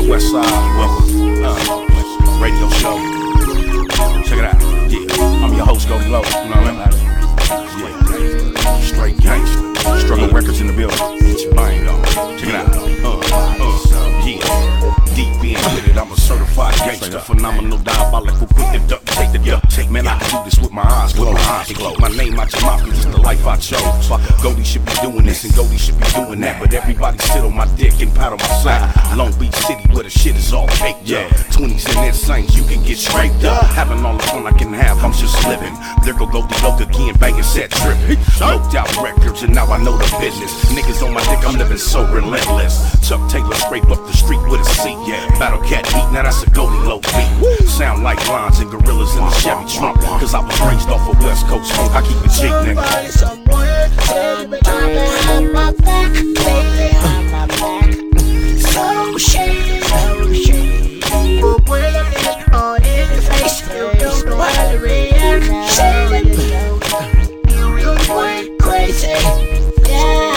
West Side, welcome. Radio show. Check it out. Yeah, I'm your host, Goldie Low. You know what I mean? Yeah, straight gangster. Struggle Records in the building. Get your bang on. Check it out. Yeah. Deep in with it, I'm a certified gangster. Phenomenal, diabolical, quick to duck, take the duck. Man, I can do this with my eyes closed. And keep my name out your mouth, cause it's the life I chose. Goldie should be doing this and Goldie should be doing that. But everybody sit on my dick and pat on my side. Long Beach City where the shit is all caked up. 20s and insanes, you can get scraped up. Having all the fun I can have, I'm just living. There go Goldie Loc again, banging set tripping. Smoked out records and now I know the business. Niggas on my dick, I'm living so relentless. Chuck Taylor scrape up the street with a seat. Battle Cat beat, now that's a Goldie Loc beat. Sound like lines and gorillas in the Chevy trunk. Cause I was raised off of West Coast funk, I keep it G, nigga. Somewhere, tell me behind my back, behind my back. So shady, but when I get hard in the face, you don't know how to react. Shady, you went crazy, yeah.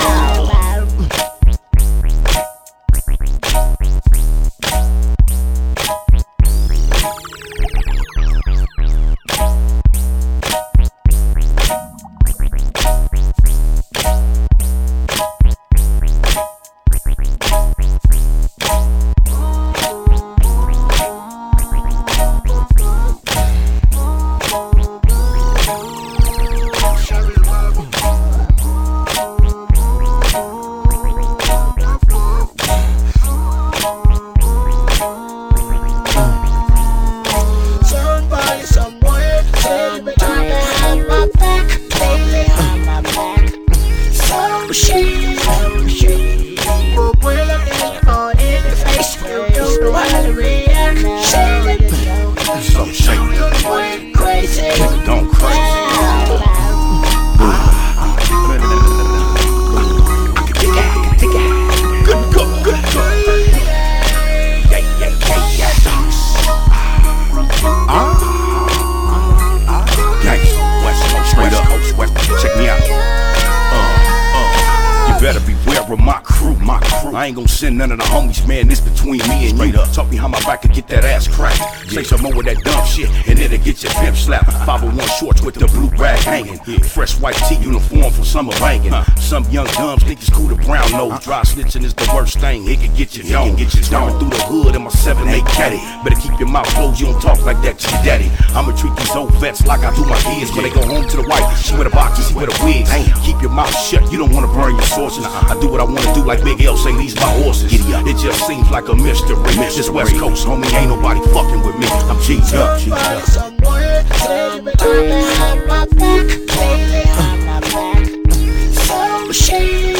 I ain't gon' send none of the homies, man, this between me and you. Talk behind my back and get that ass cracked. Say some more of that dumb shit and it'll get your pimp slapped. 501 shorts with the blue rag hanging. Fresh white tee uniform for summer banging. Some young dumbs think it's cool to brown nose. Dry snitching is the worst thing, it can get you done. Driving through the hood in my 7-8 caddy. Better keep your mouth closed, you don't talk like that to your daddy. I'ma treat these old vets like I do my kids. When they go home to the wife, she wear the boxes, he wear the wigs. Keep your mouth shut, you don't wanna burn your sources. I do what I wanna do like Big L say, these my horses. It just seems like a mystery. This West Coast, homie, ain't nobody fucking with me. I'm G'd up. Somewhere, tell me behind my back, behind my back. So shady,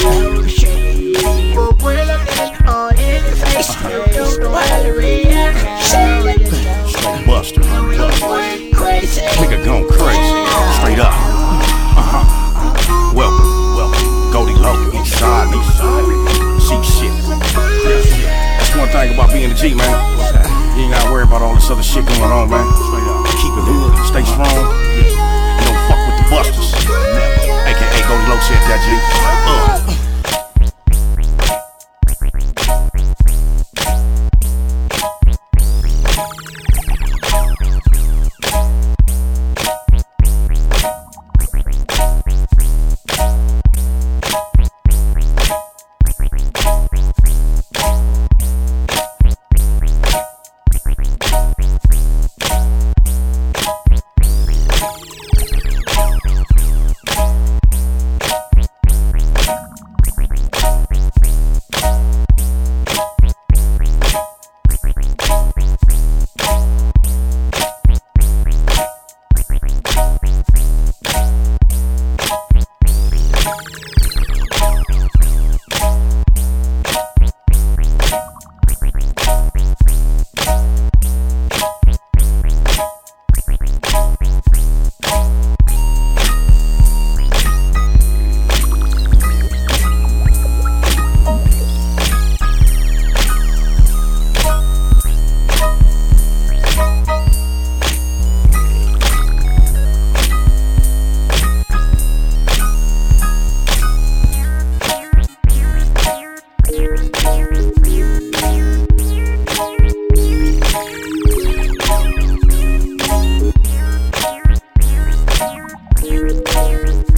but when I get hard in the face, you don't know how to react. Shady, straight buster, you crazy, nigga gone crazy, straight up. Welcome, Goldie Loc, inside me. See shit. That's one thing about being a G, man. You ain't gotta worry about all this other shit going on, man. Keep it hood, stay strong, and don't fuck with the busters. AKA Goldie Loc said that, G. Thank you.